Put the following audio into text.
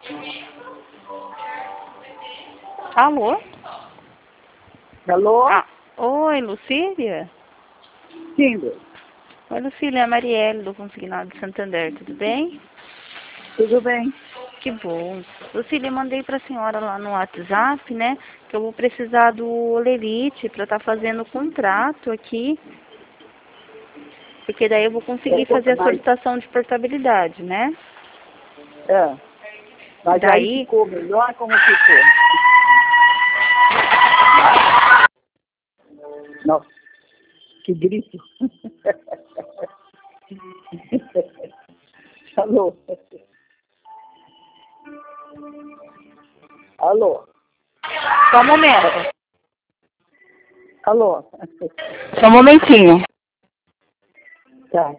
Alô? Alô? Ah, oi, Lucília? Sim, Oi, Lucília, é a Marielle do Consignado de Santander, tudo bem? tudo bem. Que bom. Lucília, mandei para a senhora lá no WhatsApp, né, que eu vou precisar do Olerite para estar fazendo o contrato aqui, porque daí eu vou conseguir fazer a solicitação de portabilidade, né? Mas aí Daí, ficou melhor como ficou? Nossa, que grito. Alô? Alô? só um momento. Alô? Só um momentinho. Tá.